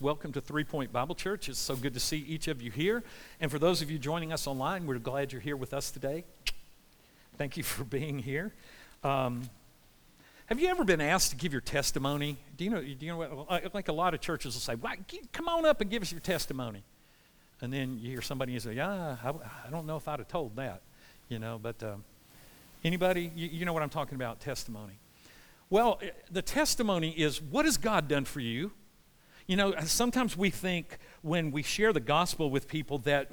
Welcome to 3 Point Bible Church. It's so good to see each of you here. And for those of you joining us online, we're glad you're here with us today. Thank you for being here. Have you ever been asked to give your testimony? Do you know what, like a lot of churches will say, well, come on up and give us your testimony. And then you hear somebody and say, yeah, I don't know if I'd have told that, but anybody, you know what I'm talking about, testimony. Well, the testimony is, what has God done for you? Sometimes we think when we share the gospel with people that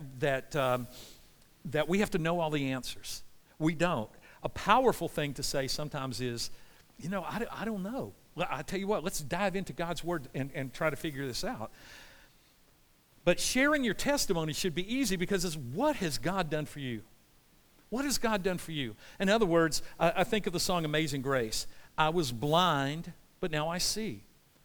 we have to know all the answers. We don't. A powerful thing to say sometimes is, I don't know. I tell you what, let's dive into God's word and try to figure this out. But sharing your testimony should be easy because it's what has God done for you? What has God done for you? In other words, I think of the song Amazing Grace. I was blind, but now I see.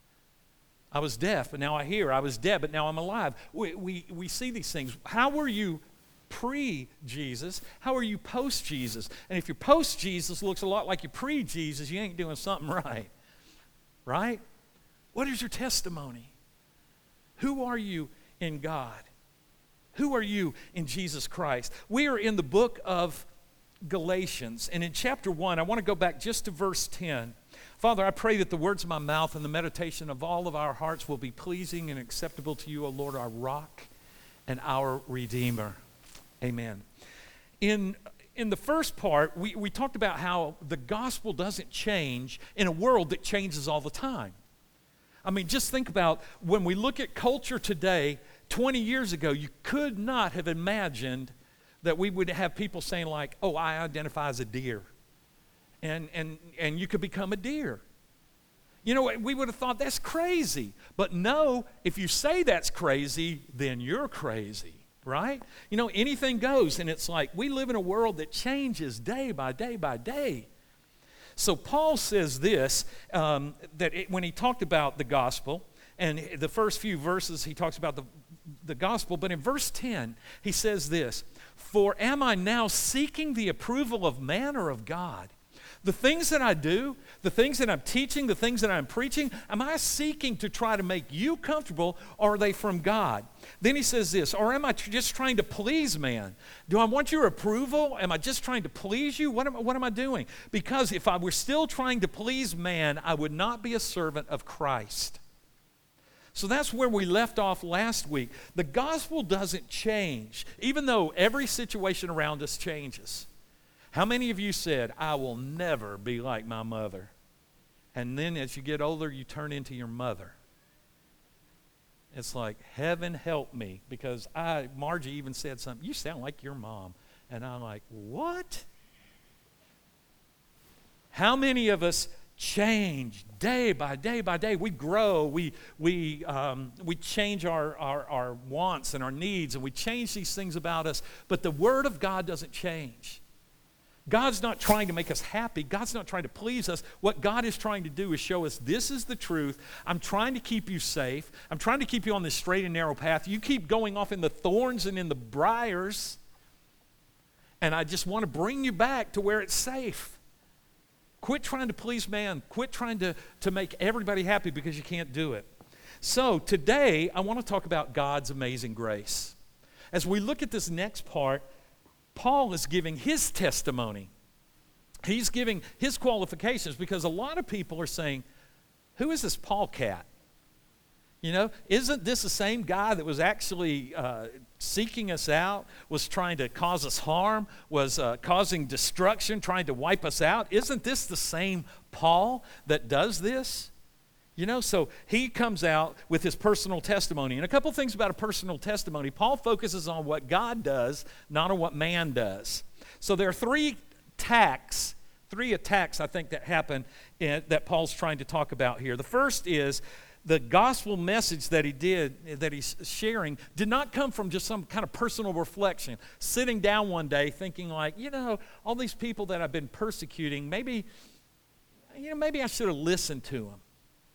I was deaf, but now I hear. I was dead, but now I'm alive. We see these things. How were you pre-Jesus? How are you post-Jesus? And if your post-Jesus looks a lot like your pre-Jesus, you ain't doing something right. Right? What is your testimony? Who are you in God? Who are you in Jesus Christ? We are in the book of Galatians, and in chapter 1, I want to go back just to verse 10. Father, I pray that the words of my mouth and the meditation of all of our hearts will be pleasing and acceptable to you, O Lord, our rock and our Redeemer. Amen. In the first part, we talked about how the gospel doesn't change in a world that changes all the time. I mean, just think about when we look at culture today, 20 years ago, you could not have imagined that we would have people saying like, oh, I identify as a deer. And you could become a deer. We would have thought that's crazy. But no, if you say that's crazy, then you're crazy, right? Anything goes. And it's like we live in a world that changes day by day by day. So Paul says this, when he talked about the gospel, and the first few verses he talks about the gospel, but in verse 10, he says this, for am I now seeking the approval of man or of God? The things that I do, the things that I'm teaching, the things that I'm preaching, am I seeking to try to make you comfortable, or are they from God? Then he says this, or am I just trying to please man? Do I want your approval? Am I just trying to please you? What am I doing? Because if I were still trying to please man, I would not be a servant of Christ. So that's where we left off last week. The gospel doesn't change, even though every situation around us changes. How many of you said, I will never be like my mother? And then as you get older, you turn into your mother. It's like, heaven help me, because Margie even said something, you sound like your mom. And I'm like, what? How many of us change day by day by day? We grow, we change our wants and our needs, and we change these things about us, but the Word of God doesn't change. God's not trying to make us happy. God's not trying to please us. What God is trying to do is show us this is the truth. I'm trying to keep you safe. I'm trying to keep you on this straight and narrow path. You keep going off in the thorns and in the briars, and I just want to bring you back to where it's safe. Quit trying to please man. Quit trying to make everybody happy because you can't do it. So today, I want to talk about God's amazing grace. As we look at this next part, Paul is giving his testimony. He's giving his qualifications because a lot of people are saying, who is this Paul cat? Isn't this the same guy that was actually seeking us out, was trying to cause us harm, was causing destruction, trying to wipe us out? Isn't this the same Paul that does this? So he comes out with his personal testimony. And a couple things about a personal testimony. Paul focuses on what God does, not on what man does. So there are three attacks, I think, that happen that Paul's trying to talk about here. The first is the gospel message that he's sharing did not come from just some kind of personal reflection, sitting down one day thinking like, all these people that I've been persecuting, maybe I should have listened to them.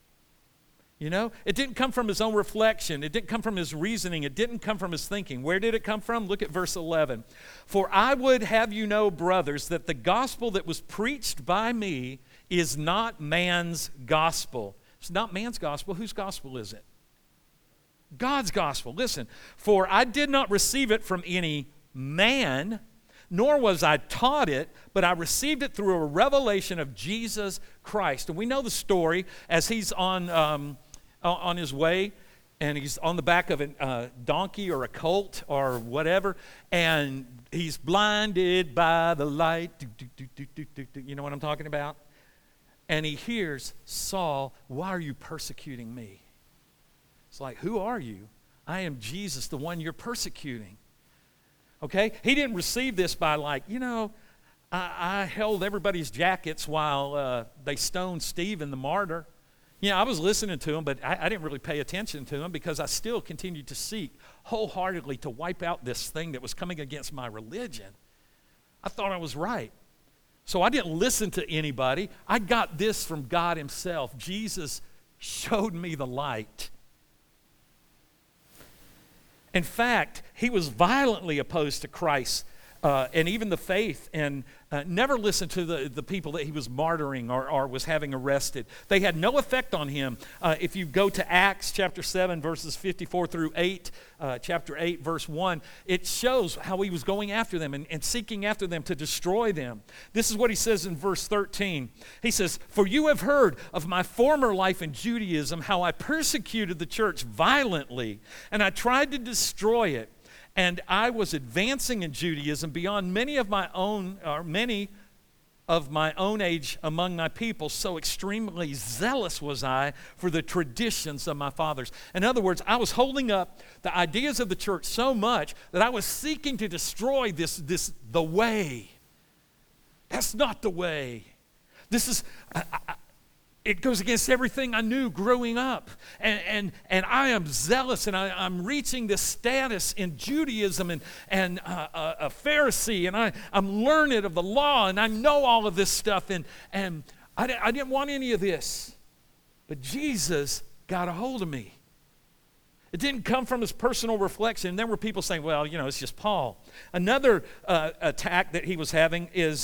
It didn't come from his own reflection. It didn't come from his reasoning. It didn't come from his thinking. Where did it come from? Look at verse 11. For I would have you know, brothers, that the gospel that was preached by me is not man's gospel. It's not man's gospel. Whose gospel is it? God's gospel. Listen, for I did not receive it from any man, nor was I taught it, but I received it through a revelation of Jesus Christ. And we know the story as he's on his way, and he's on the back of a donkey or a colt or whatever, and he's blinded by the light. You know what I'm talking about? And he hears, Saul, why are you persecuting me? It's like, who are you? I am Jesus, the one you're persecuting. Okay? He didn't receive this by like, I held everybody's jackets while they stoned Stephen the martyr. I was listening to him, but I didn't really pay attention to him because I still continued to seek wholeheartedly to wipe out this thing that was coming against my religion. I thought I was right. So I didn't listen to anybody. I got this from God himself. Jesus showed me the light. In fact, he was violently opposed to Christ and even the faith, and never listened to the people that he was martyring or was having arrested. They had no effect on him. If you go to Acts chapter 7, verses 54 through 8, chapter 8, verse 1, it shows how he was going after them and seeking after them to destroy them. This is what he says in verse 13. He says, "For you have heard of my former life in Judaism, how I persecuted the church violently, and I tried to destroy it. And I was advancing in Judaism beyond many of my own age among my people. So extremely zealous was I for the traditions of my fathers." In other words, I was holding up the ideas of the church so much that I was seeking to destroy the way. That's not the way. This is... It goes against everything I knew growing up. And I am zealous, and I'm reaching this status in Judaism and a Pharisee, and I'm learned of the law, and I know all of this stuff, and I didn't want any of this. But Jesus got a hold of me. It didn't come from his personal reflection. And there were people saying, well, it's just Paul. Another attack that he was having is...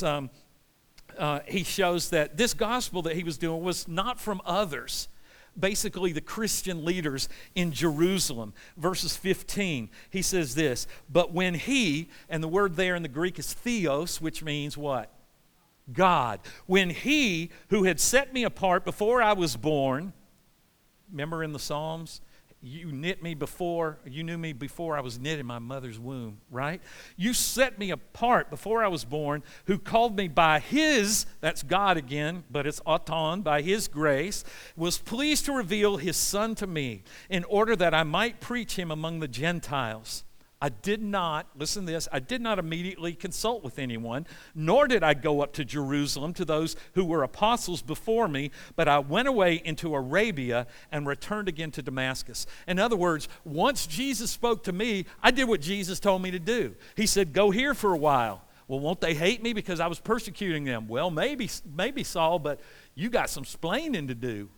he shows that this gospel that he was doing was not from others, basically the Christian leaders in Jerusalem. Verses 15, he says this, "But when he," and the word there in the Greek is theos, which means what? God. "When he who had set me apart before I was born," remember in the Psalms, you knew me before I was knit in my mother's womb, right? "You set me apart before I was born, who called me by his," that's God again, but it's auton, "by his grace, was pleased to reveal his Son to me, in order that I might preach him among the Gentiles. I did not," listen to this, "I did not immediately consult with anyone, nor did I go up to Jerusalem to those who were apostles before me, but I went away into Arabia and returned again to Damascus." In other words, once Jesus spoke to me, I did what Jesus told me to do. He said, "Go here for a while." Well, won't they hate me because I was persecuting them? Well, maybe Saul, but you got some splaining to do,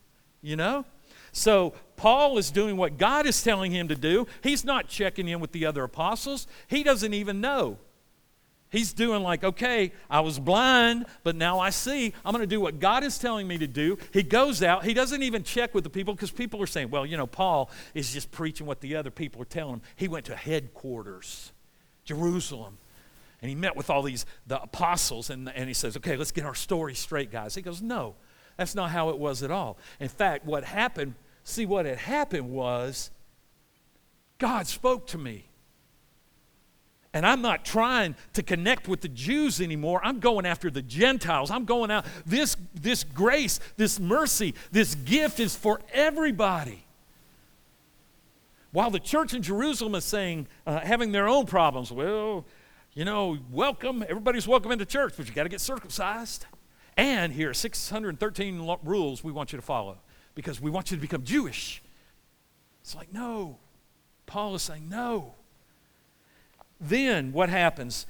So Paul is doing what God is telling him to do. He's not checking in with the other apostles. He doesn't even know. He's doing like, okay, I was blind, but now I see. I'm going to do what God is telling me to do. He goes out. He doesn't even check with the people because people are saying, well, Paul is just preaching what the other people are telling him. He went to headquarters, Jerusalem, and he met with all the apostles, and he says, okay, let's get our story straight, guys. He goes, no. That's not how it was at all. In fact, what had happened was God spoke to me. And I'm not trying to connect with the Jews anymore. I'm going after the Gentiles. I'm going out. This grace, this mercy, this gift is for everybody. While the church in Jerusalem is saying, having their own problems, well, welcome. Everybody's welcome into church, but you got to get circumcised. And here are 613 rules we want you to follow because we want you to become Jewish. It's like, no. Paul is saying no. Then what happens?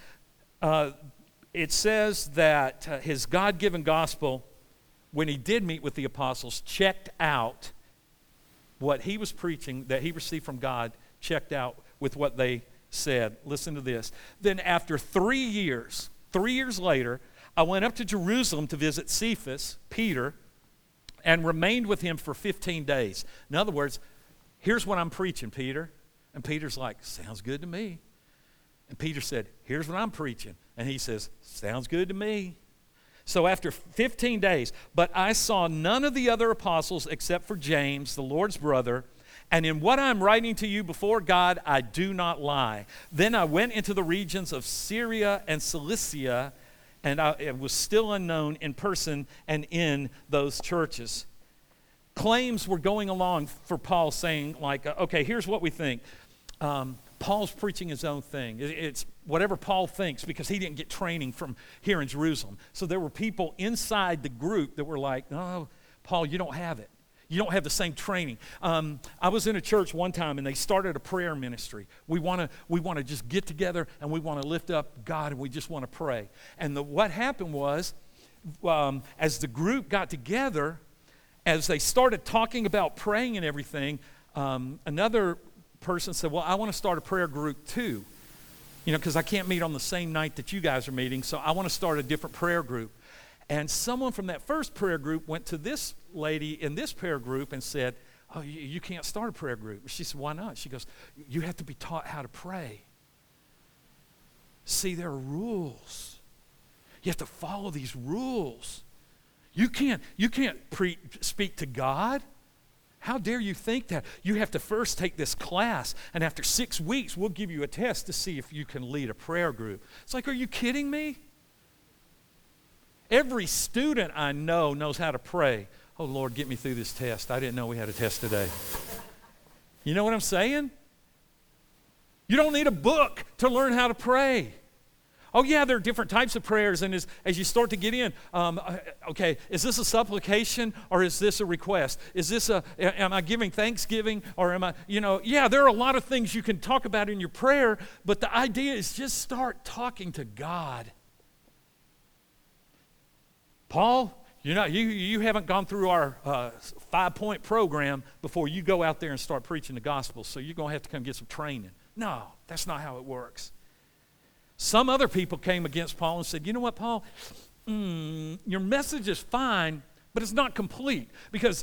It says that his God-given gospel, when he did meet with the apostles, checked out what he was preaching that he received from God, checked out with what they said. Listen to this. Then after 3 years later, I went up to Jerusalem to visit Cephas, Peter, and remained with him for 15 days. In other words, here's what I'm preaching, Peter. And Peter's like, sounds good to me. And Peter said, here's what I'm preaching. And he says, sounds good to me. So after 15 days, but I saw none of the other apostles except for James, the Lord's brother. And in what I'm writing to you before God, I do not lie. Then I went into the regions of Syria and Cilicia, and it was still unknown in person and in those churches. Claims were going along for Paul saying, like, okay, here's what we think. Paul's preaching his own thing. It's whatever Paul thinks, because he didn't get training from here in Jerusalem. So there were people inside the group that were like, no, Paul, you don't have it. You don't have the same training. I was in a church one time, and they started a prayer ministry. We want to just get together, and we want to lift up God, and we just want to pray. And what happened was, as the group got together, as they started talking about praying and everything, another person said, well, I want to start a prayer group too. Because I can't meet on the same night that you guys are meeting, so I want to start a different prayer group. And someone from that first prayer group went to this lady in this prayer group and said, oh, you can't start a prayer group. She said, why not? She goes, you have to be taught how to pray. See, there are rules. You have to follow these rules. You can't speak to God. How dare you think that? You have to first take this class, and after 6 weeks, we'll give you a test to see if you can lead a prayer group. It's like, are you kidding me? Every student I know knows how to pray. Oh, Lord, get me through this test. I didn't know we had a test today. You know what I'm saying? You don't need a book to learn how to pray. Oh, yeah, there are different types of prayers, and as you start to get in, okay, is this a supplication or is this a request? Am I giving thanksgiving or am I, yeah, there are a lot of things you can talk about in your prayer, but the idea is just start talking to God. Paul, you haven't gone through our 5-point program before you go out there and start preaching the gospel, so you're going to have to come get some training. No, that's not how it works. Some other people came against Paul and said, you know what, Paul, your message is fine, but it's not complete, because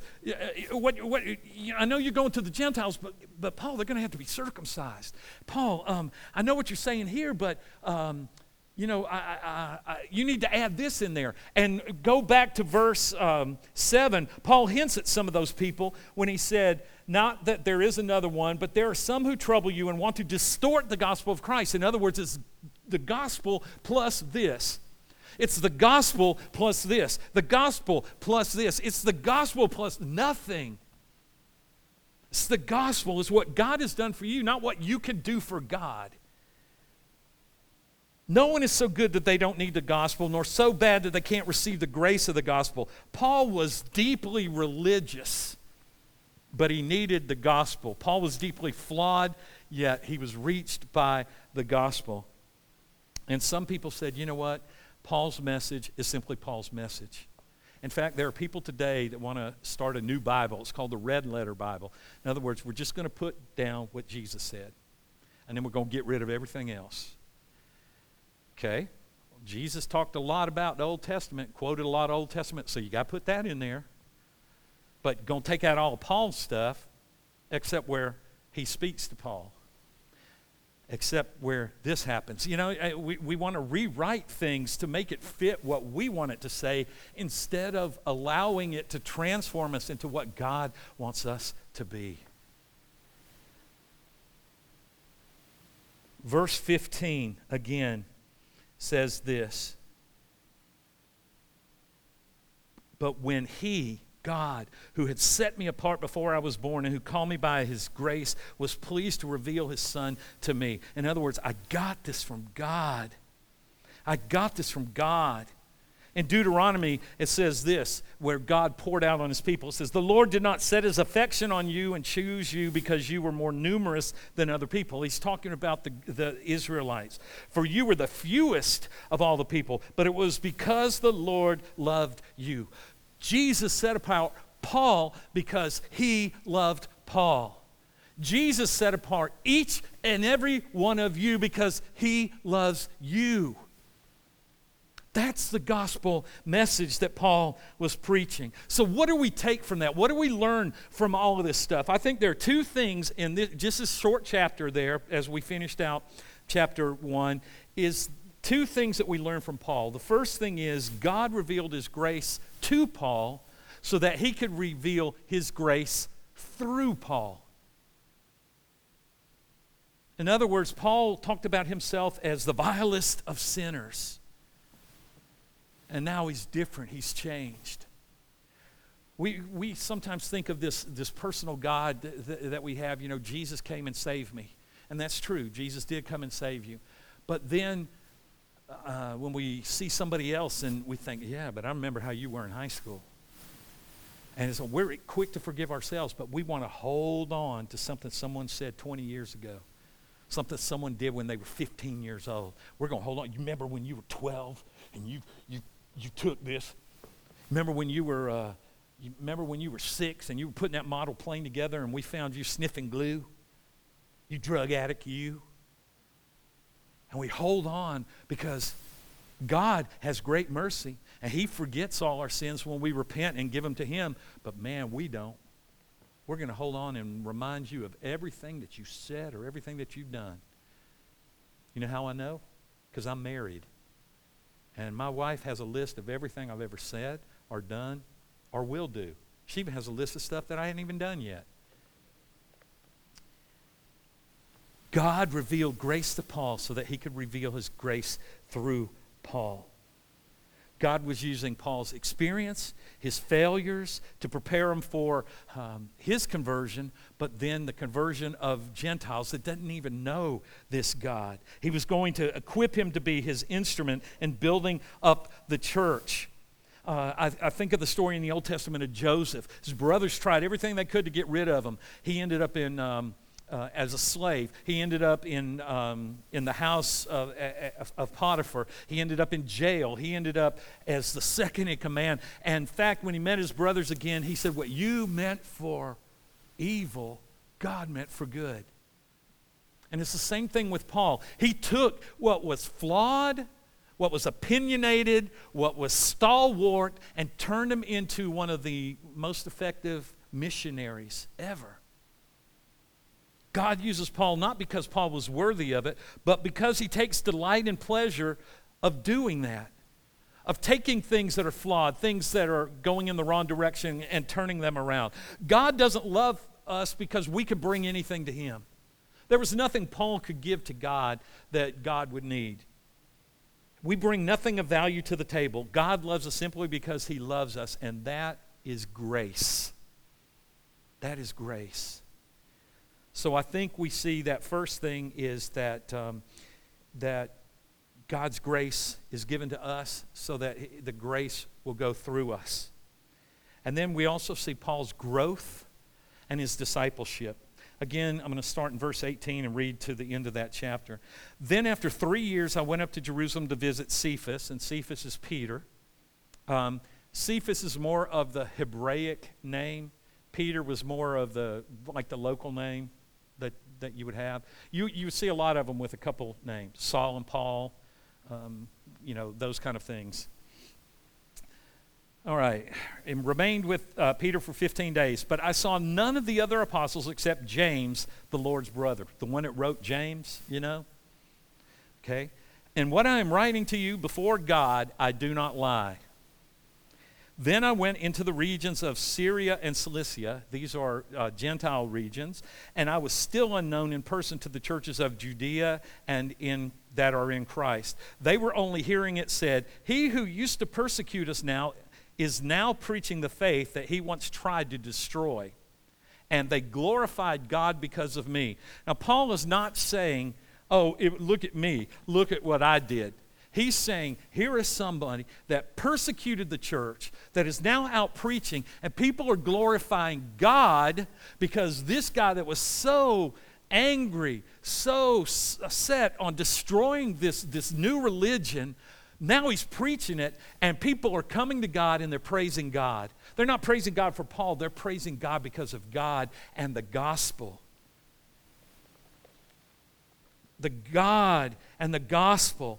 I know you're going to the Gentiles, but Paul, they're going to have to be circumcised. Paul, I know what you're saying here, but you need to add this in there. And go back to verse 7. Paul hints at some of those people when he said, not that there is another one, but there are some who trouble you and want to distort the gospel of Christ. In other words, it's the gospel plus this. It's the gospel plus this. The gospel plus this. It's the gospel plus nothing. It's the gospel. It's what God has done for you, not what you can do for God. No one is so good that they don't need the gospel, nor so bad that they can't receive the grace of the gospel. Paul was deeply religious, but he needed the gospel. Paul was deeply flawed, yet he was reached by the gospel. And some people said, you know what? Paul's message is simply Paul's message. In fact, there are people today that want to start a new Bible. It's called the Red Letter Bible. In other words, we're just going to put down what Jesus said, and then we're going to get rid of everything else. Okay? Jesus talked a lot about the Old Testament, quoted a lot of Old Testament, so you got to put that in there. But going to take out all of Paul's stuff, except where he speaks to Paul. Except where this happens. We want to rewrite things to make it fit what we want it to say instead of allowing it to transform us into what God wants us to be. Verse 15 again says this. But when he, God, who had set me apart before I was born and who called me by his grace, was pleased to reveal his son to me. In other words, I got this from God. I got this from God. In Deuteronomy, it says this, where God poured out on his people. It says, the Lord did not set his affection on you and choose you because you were more numerous than other people. He's talking about the Israelites. For you were the fewest of all the people, but it was because the Lord loved you. Jesus set apart Paul because he loved Paul. Jesus set apart each and every one of you because he loves you. That's the gospel message that Paul was preaching. So what do we take from that? What do we learn from all of this stuff? I think there are two things in this, just this short chapter there, as we finished out chapter 1, is two things that we learn from Paul. The first thing is God revealed his grace to Paul so that he could reveal his grace through Paul. In other words, Paul talked about himself as the vilest of sinners. And now he's different. He's changed. We sometimes think of this personal God that we have. You know, Jesus came and saved me. And that's true. Jesus did come and save you. But then when we see somebody else and we think, yeah, but I remember how you were in high school. And so we're quick to forgive ourselves, but we want to hold on to something someone said 20 years ago. Something someone did when they were 15 years old. We're going to hold on. You remember when you were 12 and you took this? Remember when you were 6 and you were putting that model plane together and we found you sniffing glue? You drug addict, you. And we hold on because God has great mercy and he forgets all our sins when we repent and give them to him. But man, we don't. We're going to hold on and remind you of everything that you said or everything that you've done. You know how I know? Because I'm married. And my wife has a list of everything I've ever said or done or will do. She even has a list of stuff that I hadn't even done yet. God revealed grace to Paul so that he could reveal his grace through Paul. God was using Paul's experience, his failures, to prepare him for his conversion, but then the conversion of Gentiles that didn't even know this God. He was going to equip him to be his instrument in building up the church. I think of the story in the Old Testament of Joseph. His brothers tried everything they could to get rid of him. He ended up in... as a slave. He ended up in the house of Potiphar. He ended up in jail. He ended up as the second in command. And in fact, when he met his brothers again, he said, what you meant for evil, God meant for good. And it's the same thing with Paul. He took what was flawed, what was opinionated, what was stalwart, and turned him into one of the most effective missionaries ever. God uses Paul not because Paul was worthy of it, but because he takes delight and pleasure of doing that, of taking things that are flawed, things that are going in the wrong direction and turning them around. God doesn't love us because we could bring anything to him. There was nothing Paul could give to God that God would need. We bring nothing of value to the table. God loves us simply because he loves us, and that is grace. That is grace. So I think we see that first thing is that God's grace is given to us so that the grace will go through us. And then we also see Paul's growth and his discipleship. Again, I'm going to start in verse 18 and read to the end of that chapter. Then after 3 years, I went up to Jerusalem to visit Cephas, and Cephas is Peter. Cephas is more of the Hebraic name. Peter was more of the local name that you would have. You see a lot of them with a couple names, Saul and Paul, those kind of things. All right, and remained with Peter for 15 days, but I saw none of the other apostles except James, the Lord's brother, the one that wrote James, okay? And what I am writing to you before God, I do not lie. Then I went into the regions of Syria and Cilicia. These are Gentile regions. And I was still unknown in person to the churches of Judea and that are in Christ. They were only hearing it said, he who used to persecute us now is now preaching the faith that he once tried to destroy. And they glorified God because of me. Now, Paul is not saying, look at me. Look at what I did. He's saying, here is somebody that persecuted the church, that is now out preaching, and people are glorifying God because this guy that was so angry, so set on destroying this new religion, now he's preaching it, and people are coming to God and they're praising God. They're not praising God for Paul, they're praising God because of God and the gospel. The God and the gospel.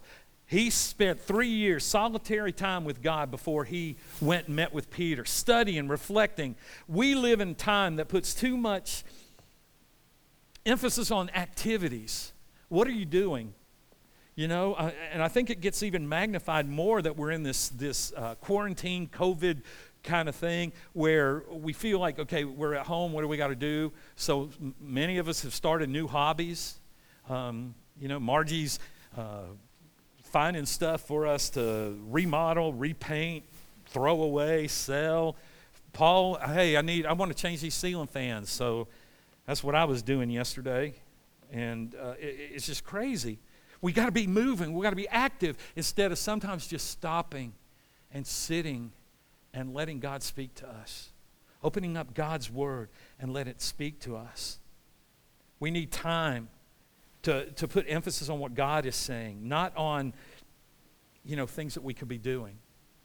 He spent 3 years solitary time with God before he went and met with Peter, studying, reflecting. We live in time that puts too much emphasis on activities. What are you doing? You know, and I think it gets even magnified more that we're in this quarantine, COVID kind of thing where we feel like, okay, we're at home, what do we got to do? So many of us have started new hobbies. You know, Margie's finding stuff for us to remodel, repaint, throw away, sell. Paul, hey, I want to change these ceiling fans. So that's what I was doing yesterday. And it's just crazy. We got to be moving. We got to be active instead of sometimes just stopping and sitting and letting God speak to us. Opening up God's word and let it speak to us. We need time to put emphasis on what God is saying, not on, you know, things that we could be doing.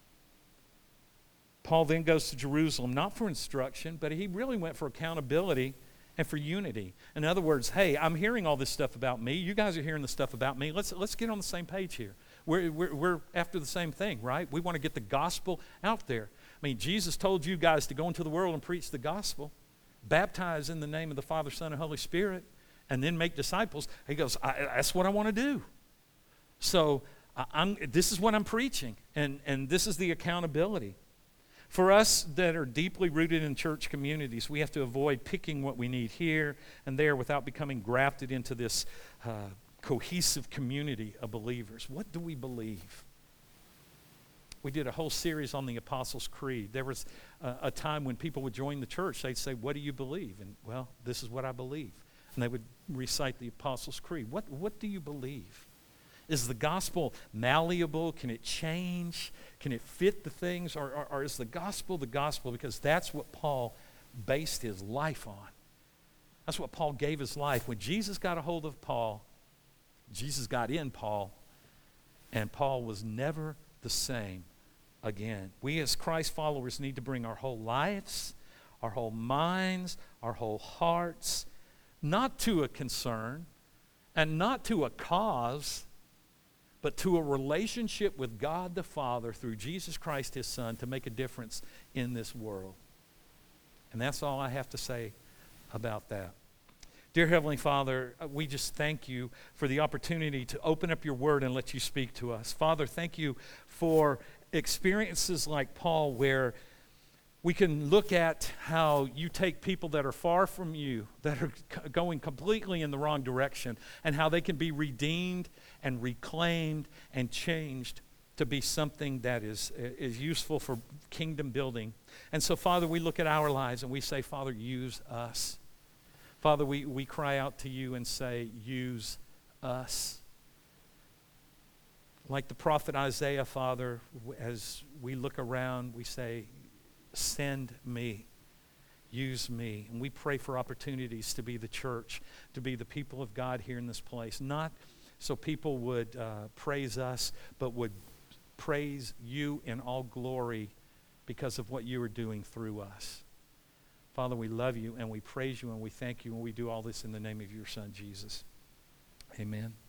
Paul then goes to Jerusalem, not for instruction, but he really went for accountability and for unity. In other words, hey, I'm hearing all this stuff about me. You guys are hearing the stuff about me. Let's get on the same page here. We're after the same thing, right? We want to get the gospel out there. I mean, Jesus told you guys to go into the world and preach the gospel, baptize in the name of the Father, Son, and Holy Spirit, and then make disciples. He goes, that's what I want to do. So this is what I'm preaching, and this is the accountability. For us that are deeply rooted in church communities, we have to avoid picking what we need here and there without becoming grafted into this cohesive community of believers. What do we believe? We did a whole series on the Apostles' Creed. There was a time when people would join the church, they'd say, what do you believe? And, well, this is what I believe. And they would recite the Apostles' Creed. What do you believe? Is the gospel malleable? Can it change? Can it fit the things? Or is the gospel the gospel? Because that's what Paul based his life on. That's what Paul gave his life. When Jesus got a hold of Paul, Jesus got in Paul, and Paul was never the same again. We as Christ followers need to bring our whole lives, our whole minds, our whole hearts, not to a concern and not to a cause, but to a relationship with God the Father through Jesus Christ, his Son, to make a difference in this world. And that's all I have to say about that. Dear Heavenly Father, we just thank you for the opportunity to open up your word and let you speak to us. Father, thank you for experiences like Paul where we can look at how you take people that are far from you, that are going completely in the wrong direction, and how they can be redeemed and reclaimed and changed to be something that is useful for kingdom building. And so, Father, we look at our lives and we say, Father, use us. Father, we cry out to you and say, use us. Like the prophet Isaiah, Father, as we look around, we say, send me, use me. And we pray for opportunities to be the church, to be the people of God here in this place. Not so people would praise us, but would praise you in all glory because of what you are doing through us. Father, we love you and we praise you and we thank you, and we do all this in the name of your Son, Jesus. Amen.